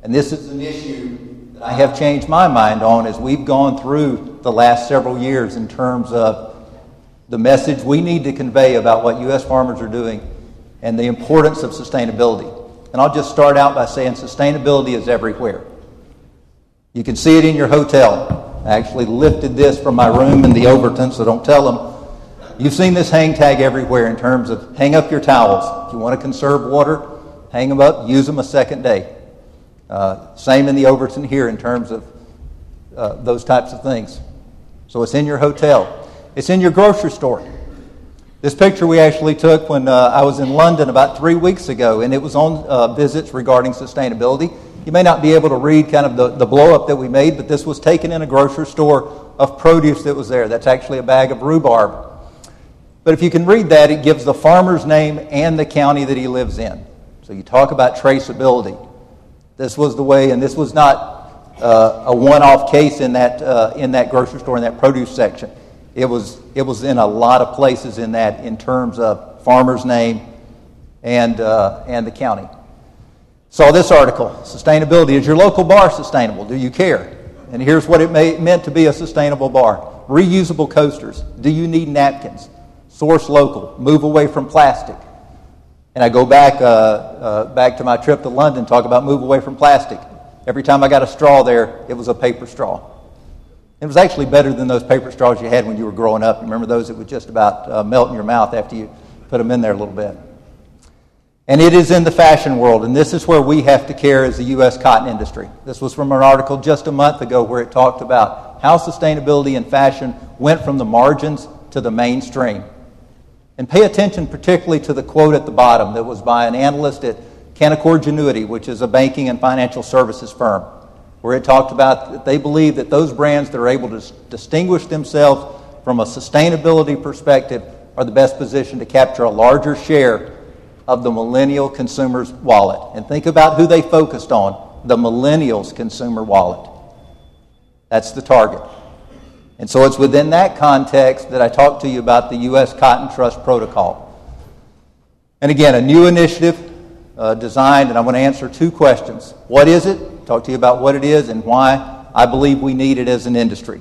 And this is an issue that I have changed my mind on as we've gone through the last several years in terms of the message we need to convey about what U.S. farmers are doing and the importance of sustainability. And I'll just start out by saying sustainability is everywhere. You can see it in your hotel. I actually lifted this from my room in the Overton, so don't tell them. You've seen this hang tag everywhere in terms of hang up your towels. If you want to conserve water, hang them up, use them a second day. Same in the Overton here in terms of those types of things. So it's in your hotel. It's in your grocery store. This picture we actually took when I was in London about 3 weeks ago, and it was on visits regarding sustainability. You may not be able to read kind of the blow-up that we made, but this was taken in a grocery store of produce that was there. That's actually a bag of rhubarb. But if you can read that, it gives the farmer's name and the county that he lives in. So you talk about traceability. This was the way, and this was not a one-off case in that grocery store, in that produce section. It was in a lot of places in that in terms of farmer's name and the county. Saw this article, sustainability. Is your local bar sustainable? Do you care? And here's what it meant to be a sustainable bar. Reusable coasters. Do you need napkins? Source local. Move away from plastic. And I go back to my trip to London, talk about move away from plastic. Every time I got a straw there, it was a paper straw. It was actually better than those paper straws you had when you were growing up. You remember those that would just about melt in your mouth after you put them in there a little bit. And it is in the fashion world, and this is where we have to care as the U.S. cotton industry. This was from an article just a month ago where it talked about how sustainability in fashion went from the margins to the mainstream. And pay attention particularly to the quote at the bottom that was by an analyst at Canaccord Genuity, which is a banking and financial services firm, where it talked about that they believe that those brands that are able to distinguish themselves from a sustainability perspective are the best positioned to capture a larger share of the millennial consumer's wallet. And think about who they focused on, the millennials' consumer wallet. That's the target. And so it's within that context that I talked to you about the U.S. Cotton Trust Protocol. And again, a new initiative designed, and I'm going to answer two questions. What is it? Talk to you about what it is and why I believe we need it as an industry.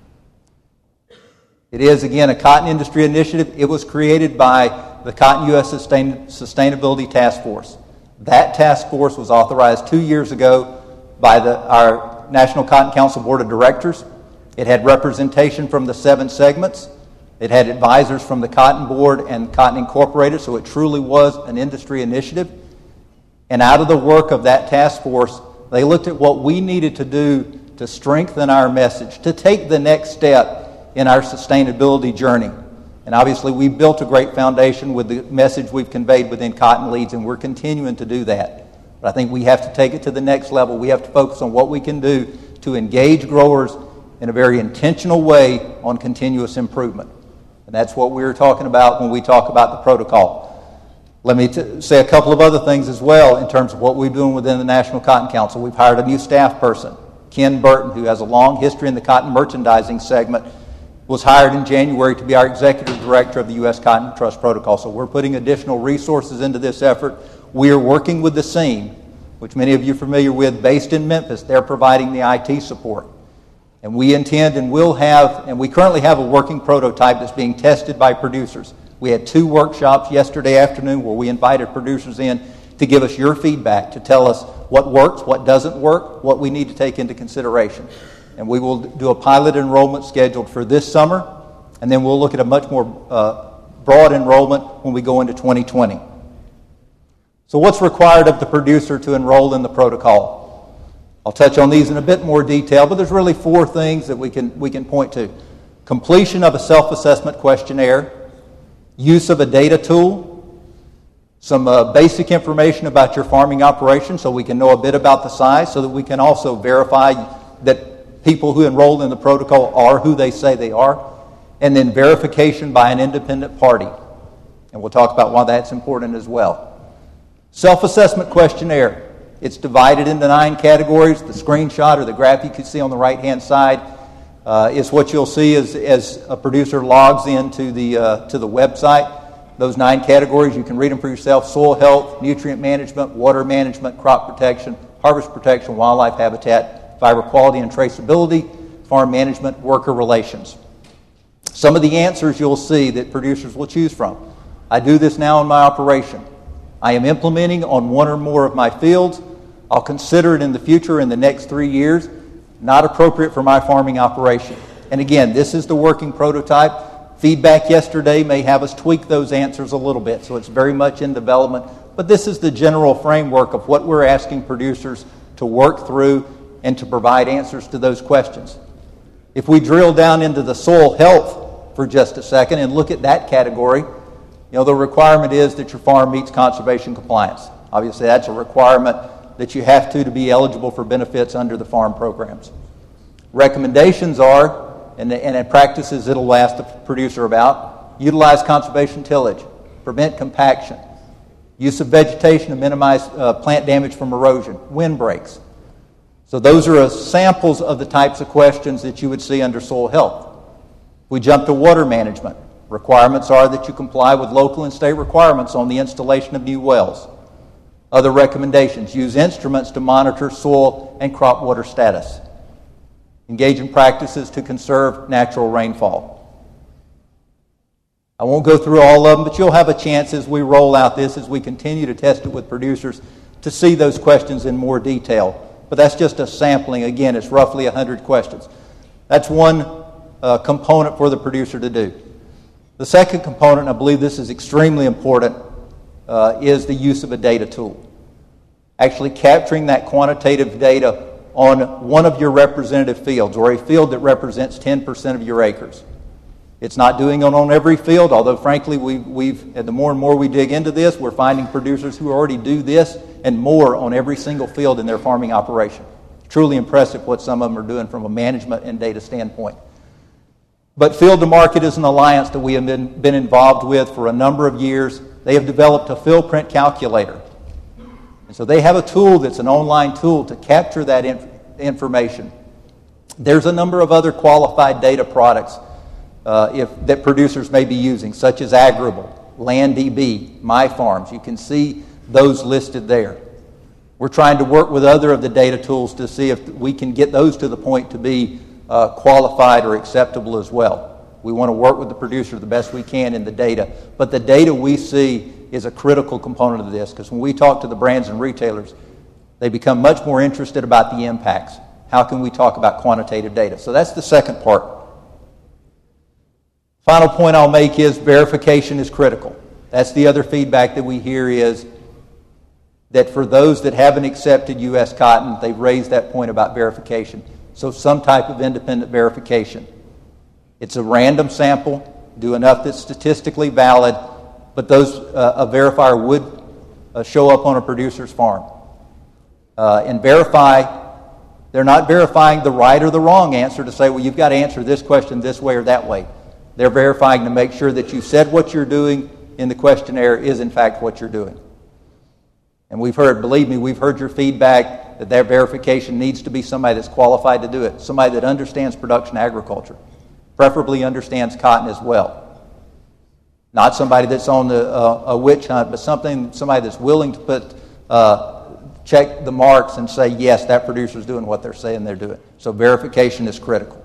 It is, again, a cotton industry initiative. It was created by the Cotton U.S. Sustainability Task Force. That task force was authorized 2 years ago by our National Cotton Council Board of Directors. It had representation from the 7 segments. It had advisors from the Cotton Board and Cotton Incorporated, so it truly was an industry initiative. And out of the work of that task force, they looked at what we needed to do to strengthen our message, to take the next step in our sustainability journey. And obviously, we built a great foundation with the message we've conveyed within Cotton Leads, and we're continuing to do that. But I think we have to take it to the next level. We have to focus on what we can do to engage growers in a very intentional way on continuous improvement. And that's what we're talking about when we talk about the protocol. Let me say a couple of other things as well in terms of what we're doing within the National Cotton Council. We've hired a new staff person, Ken Burton, who has a long history in the cotton merchandising segment, was hired in January to be our executive director of the U.S. Cotton Trust Protocol. So we're putting additional resources into this effort. We are working with the SEAM, which many of you are familiar with, based in Memphis. They're providing the IT support. And we intend and will have, and we currently have a working prototype that's being tested by producers. We had 2 workshops yesterday afternoon where we invited producers in to give us your feedback, to tell us what works, what doesn't work, what we need to take into consideration. And we will do a pilot enrollment scheduled for this summer, and then we'll look at a much more broad enrollment when we go into 2020. So what's required of the producer to enroll in the protocol? I'll touch on these in a bit more detail, but there's really 4 things that we can point to. Completion of a self-assessment questionnaire, use of a data tool, some basic information about your farming operation so we can know a bit about the size, so that we can also verify that people who enroll in the protocol are who they say they are, and then verification by an independent party. And we'll talk about why that's important as well. Self-assessment questionnaire. It's divided into 9 categories. The screenshot or the graph you can see on the right-hand side is what you'll see as a producer logs into the website. Those 9 categories, you can read them for yourself: soil health, nutrient management, water management, crop protection, harvest protection, wildlife habitat, fiber quality and traceability, farm management, worker relations. Some of the answers you'll see that producers will choose from. I do this now in my operation. I am implementing on one or more of my fields. I'll consider it in the future in the next 3 years. Not appropriate for my farming operation. And again, this is the working prototype. Feedback yesterday may have us tweak those answers a little bit, so it's very much in development. But this is the general framework of what we're asking producers to work through and to provide answers to those questions. If we drill down into the soil health for just a second and look at that category, the requirement is that your farm meets conservation compliance. Obviously, that's a requirement that you have to be eligible for benefits under the farm programs. Recommendations are, and practices it'll ask the producer about, utilize conservation tillage, prevent compaction, use of vegetation to minimize plant damage from erosion, windbreaks. So those are samples of the types of questions that you would see under soil health. We jump to water management. Requirements are that you comply with local and state requirements on the installation of new wells. Other recommendations: use instruments to monitor soil and crop water status. Engage in practices to conserve natural rainfall. I won't go through all of them, but you'll have a chance as we roll out this, as we continue to test it with producers, to see those questions in more detail. But that's just a sampling. Again, it's roughly 100 questions. That's one component for the producer to do. The second component, and I believe this is extremely important, is the use of a data tool. Actually capturing that quantitative data on one of your representative fields, or a field that represents 10% of your acres. It's not doing it on every field, although frankly the more and more we dig into this, we're finding producers who already do this and more on every single field in their farming operation. Truly impressive what some of them are doing from a management and data standpoint. But Field to Market is an alliance that we have been involved with for a number of years. They have developed a field print calculator. And so they have a tool that's an online tool to capture that information. There's a number of other qualified data products that producers may be using, such as Agrible, LandDB, MyFarms. You can see those listed there. We're trying to work with other of the data tools to see if we can get those to the point to be qualified or acceptable as well. We want to work with the producer the best we can in the data. But the data we see is a critical component of this, because when we talk to the brands and retailers, they become much more interested about the impacts. How can we talk about quantitative data? So that's the second part. Final point I'll make is verification is critical. That's the other feedback that we hear, is that for those that haven't accepted U.S. cotton, they've raised that point about verification. So some type of independent verification. It's a random sample, do enough that's statistically valid, but a verifier would show up on a producer's farm. And verify, they're not verifying the right or the wrong answer to say, well, you've got to answer this question this way or that way. They're verifying to make sure that you said what you're doing in the questionnaire is in fact what you're doing. And we've heard your feedback that verification needs to be somebody that's qualified to do it, somebody that understands production agriculture, preferably understands cotton as well. Not somebody that's on a witch hunt, but somebody that's willing to check the marks and say, yes, that producer's doing what they're saying they're doing. So verification is critical.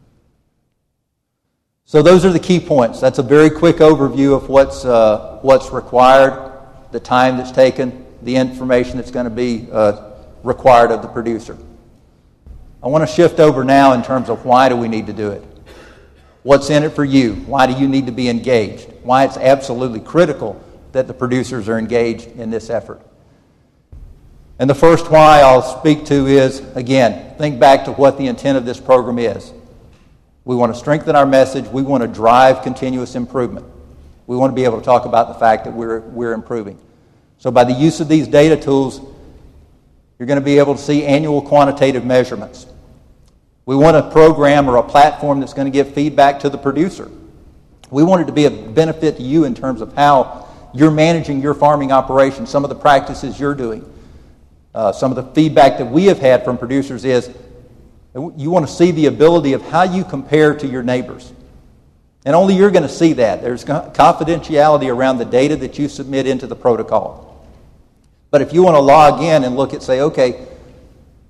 So those are the key points. That's a very quick overview of what's required, the time that's taken, the information that's going to be required of the producer. I want to shift over now in terms of why do we need to do it? What's in it for you? Why do you need to be engaged? Why it's absolutely critical that the producers are engaged in this effort. And the first why I'll speak to is, again, think back to what the intent of this program is. We want to strengthen our message. We want to drive continuous improvement. We want to be able to talk about the fact that we're improving. So by the use of these data tools, you're going to be able to see annual quantitative measurements. We want a program or a platform that's going to give feedback to the producer. We want it to be a benefit to you in terms of how you're managing your farming operation, some of the practices you're doing. Some of the feedback that we have had from producers is you want to see the ability of how you compare to your neighbors. And only you're going to see that. There's confidentiality around the data that you submit into the protocol. But if you want to log in and look at, say, okay,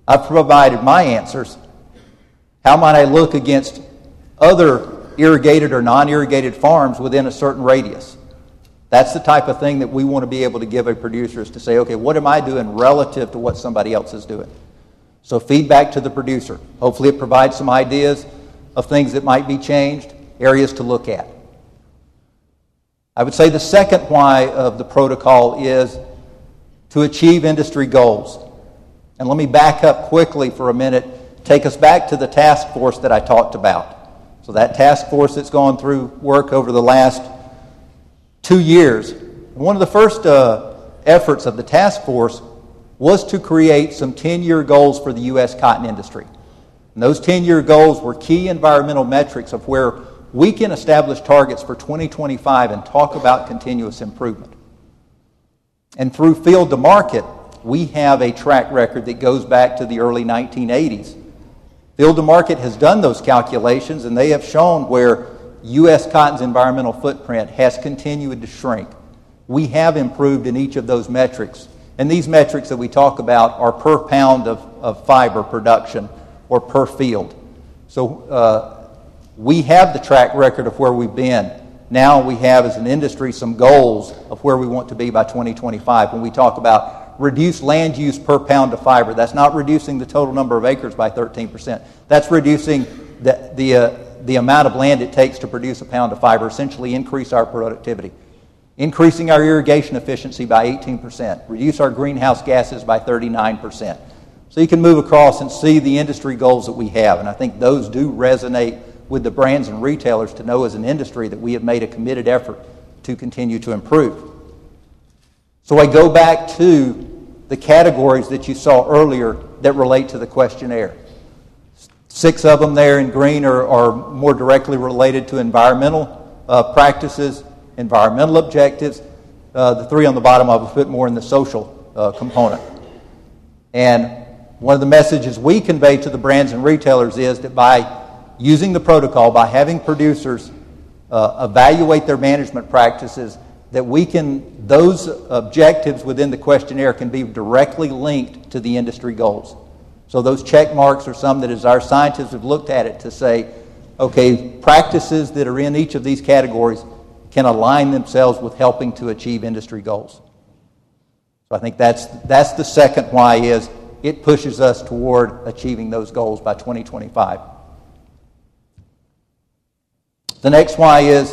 I've provided my answers. How might I look against other irrigated or non-irrigated farms within a certain radius? That's the type of thing that we want to be able to give a producer, is to say, okay, what am I doing relative to what somebody else is doing? So feedback to the producer. Hopefully it provides some ideas of things that might be changed, areas to look at. I would say the second why of the protocol is to achieve industry goals. And let me back up quickly for a minute, take us back to the task force that I talked about. So that task force that's gone through work over the last 2 years. One of the first efforts of the task force was to create some 10-year goals for the U.S. cotton industry. And those 10-year goals were key environmental metrics of where we can establish targets for 2025 and talk about continuous improvement. And through Field to Market, we have a track record that goes back to the early 1980s. Field to Market has done those calculations, and they have shown where U.S. cotton's environmental footprint has continued to shrink. We have improved in each of those metrics. And these metrics that we talk about are per pound of fiber production or per field. So we have the track record of where we've been. Now we have, as an industry, some goals of where we want to be by 2025. When we talk about reduced land use per pound of fiber, that's not reducing the total number of acres by 13%. That's reducing the amount of land it takes to produce a pound of fiber, essentially increase our productivity. Increasing our irrigation efficiency by 18%, reduce our greenhouse gases by 39%. So you can move across and see the industry goals that we have, and I think those do resonate with the brands and retailers to know as an industry that we have made a committed effort to continue to improve. So I go back to the categories that you saw earlier that relate to the questionnaire. 6 of them there in green are more directly related to environmental practices, environmental objectives. The 3 on the bottom of it fit more in the social component. And one of the messages we convey to the brands and retailers is that by using the protocol, by having producers evaluate their management practices, that those objectives within the questionnaire can be directly linked to the industry goals. So those check marks are some that, as our scientists have looked at it, to say, okay, practices that are in each of these categories can align themselves with helping to achieve industry goals. So I think that's the second why, is it pushes us toward achieving those goals by 2025. The next why is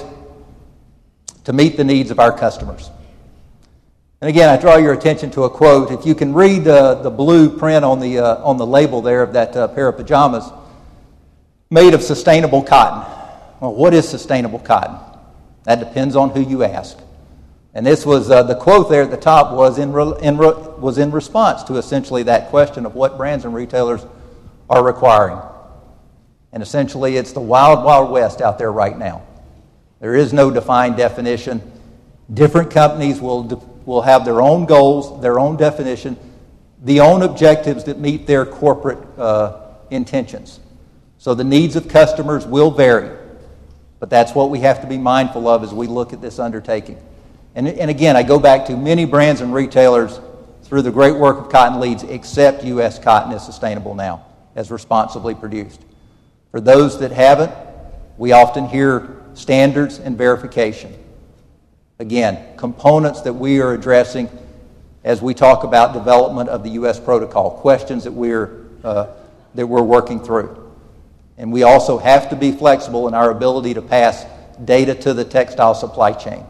to meet the needs of our customers. And again, I draw your attention to a quote. If you can read the blue print on the label there of that pair of pajamas, made of sustainable cotton. Well, what is sustainable cotton? That depends on who you ask. And this was the quote there at the top was in response to essentially that question of what brands and retailers are requiring. And essentially, it's the wild, wild west out there right now. There is no defined definition. Different companies will have their own goals, their own definition, the own objectives that meet their corporate intentions. So the needs of customers will vary. But that's what we have to be mindful of as we look at this undertaking. And again, I go back to many brands and retailers through the great work of Cotton Leads accept U.S. cotton as sustainable now, as responsibly produced. For those that haven't, we often hear standards and verification. Again, components that we are addressing as we talk about development of the U.S. protocol, questions that we're working through. And we also have to be flexible in our ability to pass data to the textile supply chain.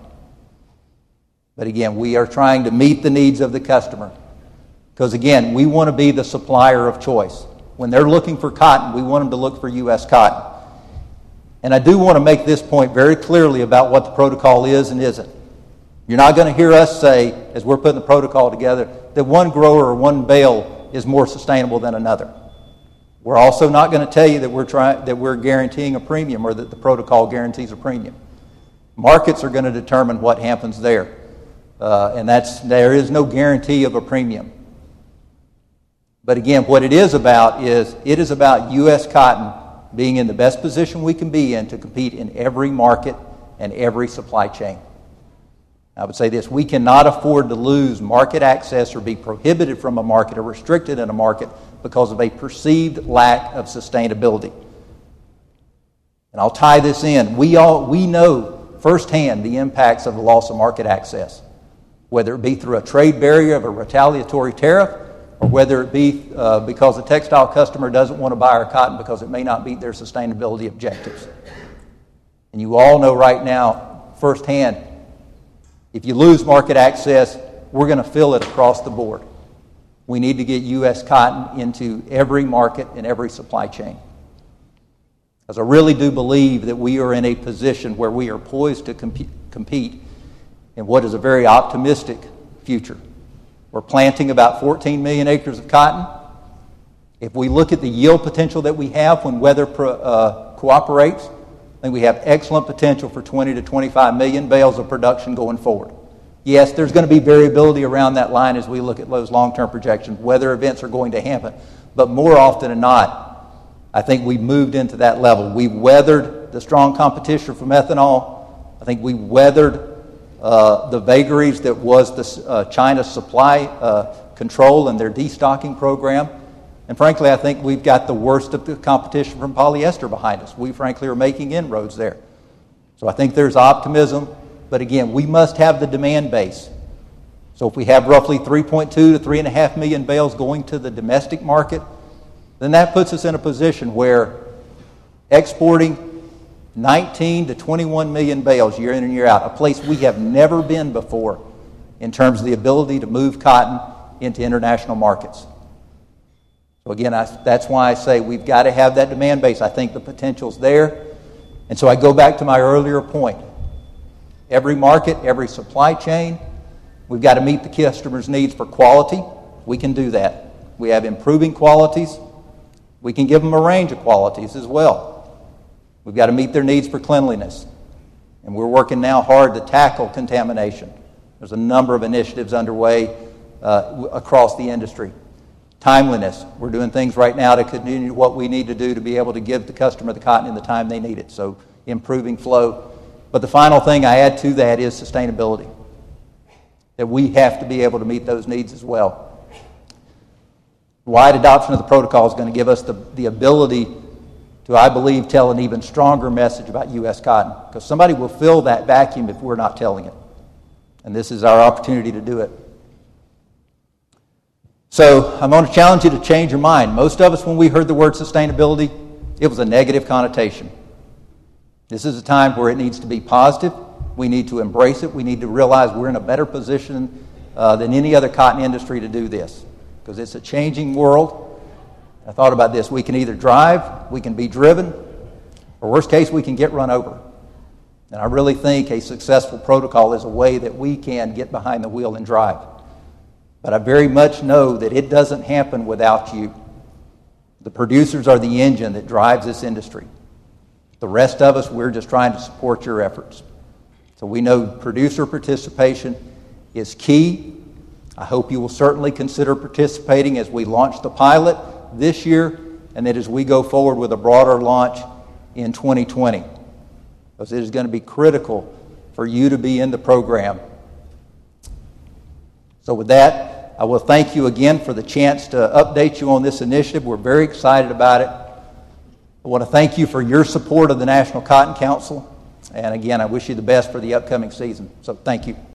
But again, we are trying to meet the needs of the customer. Because again, we want to be the supplier of choice. When they're looking for cotton, we want them to look for U.S. cotton. And I do want to make this point very clearly about what the protocol is and isn't. You're not going to hear us say, as we're putting the protocol together, that one grower or one bale is more sustainable than another. We're also not going to tell you that we're guaranteeing a premium or that the protocol guarantees a premium. Markets are going to determine what happens there. And there is no guarantee of a premium. But again, what it is about U.S. cotton being in the best position we can be in to compete in every market and every supply chain. I would say this: we cannot afford to lose market access or be prohibited from a market or restricted in a market because of a perceived lack of sustainability. And I'll tie this in. We know firsthand the impacts of the loss of market access, whether it be through a trade barrier of a retaliatory tariff, or whether it be because the textile customer doesn't want to buy our cotton because it may not meet their sustainability objectives. And you all know right now, firsthand, if you lose market access, we're going to feel it across the board. We need to get U.S. cotton into every market and every supply chain. Because I really do believe that we are in a position where we are poised to compete in what is a very optimistic future. We're planting about 14 million acres of cotton. If we look at the yield potential that we have when weather cooperates, I think we have excellent potential for 20 to 25 million bales of production going forward. Yes, there's going to be variability around that line as we look at those long-term projections. Weather events are going to happen. But more often than not, I think we've moved into that level. We've weathered the strong competition from ethanol. I think we weathered the vagaries that was the China's supply control and their destocking program. And frankly, I think we've got the worst of the competition from polyester behind us. We frankly are making inroads there. So I think there's optimism. But again, we must have the demand base. So if we have roughly 3.2 to 3.5 million bales going to the domestic market, then that puts us in a position where exporting 19 to 21 million bales year in and year out, a place we have never been before in terms of the ability to move cotton into international markets. So again, that's why I say we've got to have that demand base. I think the potential's there. And so I go back to my earlier point. Every market, every supply chain, we've got to meet the customer's needs for quality. We can do that. We have improving qualities. We can give them a range of qualities as well. We've got to meet their needs for cleanliness. And we're working now hard to tackle contamination. There's a number of initiatives underway across the industry. Timeliness. We're doing things right now to continue what we need to do to be able to give the customer the cotton in the time they need it. So improving flow. But the final thing I add to that is sustainability. That we have to be able to meet those needs as well. Wide adoption of the protocol is going to give us the ability to, I believe, tell an even stronger message about U.S. cotton. Because somebody will fill that vacuum if we're not telling it. And this is our opportunity to do it. So I'm going to challenge you to change your mind. Most of us, when we heard the word sustainability, it was a negative connotation. This is a time where it needs to be positive. We need to embrace it. We need to realize we're in a better position than any other cotton industry to do this, because it's a changing world. I thought about this. We can either drive, we can be driven, or worst case, we can get run over. And I really think a successful protocol is a way that we can get behind the wheel and drive. But I very much know that it doesn't happen without you. The producers are the engine that drives this industry. The rest of us, we're just trying to support your efforts. So we know producer participation is key. I hope you will certainly consider participating as we launch the pilot this year, and that as we go forward with a broader launch in 2020. Because it is going to be critical for you to be in the program. So with that, I will thank you again for the chance to update you on this initiative. We're very excited about it. I want to thank you for your support of the National Cotton Council. And again, I wish you the best for the upcoming season. So thank you.